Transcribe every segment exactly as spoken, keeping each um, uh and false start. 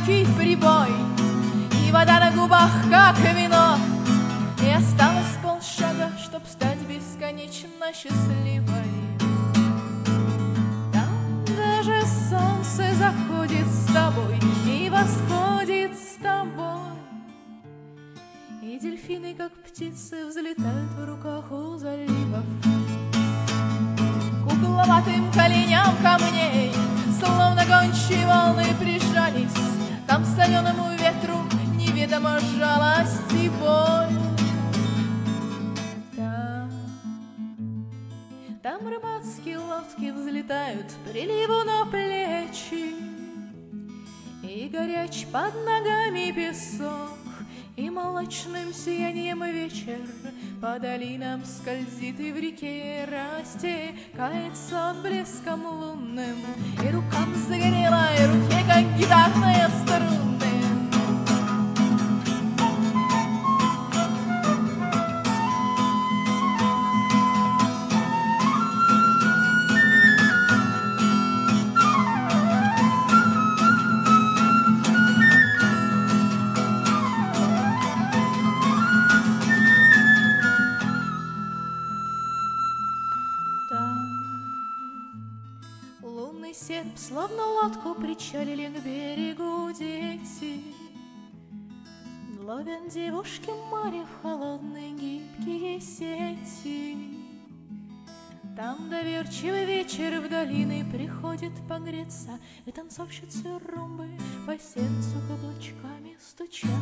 легкий прибой, и вода на губах, как вино. И осталось полшага, чтоб стать бесконечно счастливой. Там даже солнце заходит с тобой и восходит с тобой, и дельфины, как птицы, взлетают в руках у заливов. К угловатым коленям камней словно гончие волны прижались. Там соленому ветру неведома жалость и боль. Там, там рыбацкие лодки взлетают приливу на плечи, и горяч под ногами песок, и молочным сиянием вечер по долинам скользит, и в реке растекается отблеском лунным, и рукам загорела, и руке, как гитарные струны. Лунный серп, словно лодку, причалили к берегу дети. Ловят девушки море в холодные гибкие сети. Там доверчивый вечер в долины приходит погреться, и танцовщицы румбы по сердцу каблучками стучат.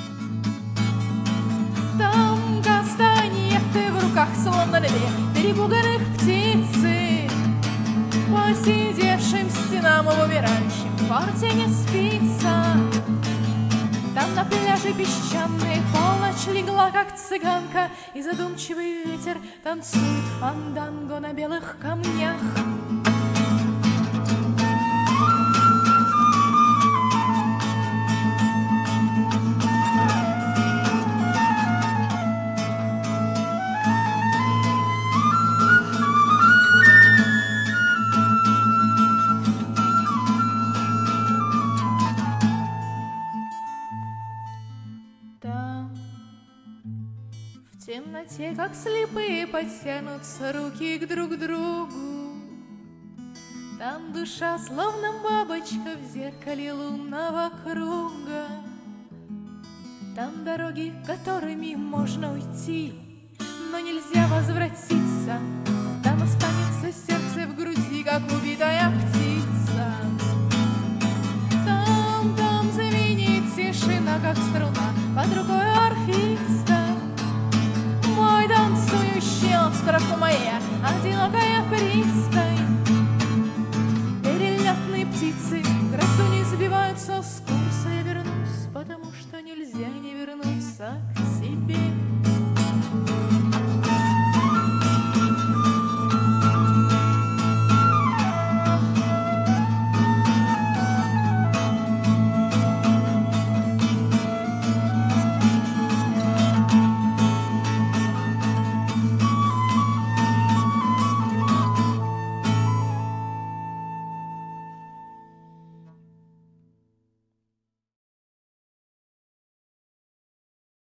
Там кастаньеты в руках, словно две перепуганных птицы. По сидевшим стенам в умирающем порте не спится. Там на пляже песчаный полночь легла, как цыганка, и задумчивый ветер танцует фанданго на белых камнях. В темноте, как слепые, подтянутся руки к друг другу. Там душа, словно бабочка в зеркале лунного круга. Там дороги, которыми можно уйти, но нельзя возвратиться. Там останется сердце в груди, как убитая птица.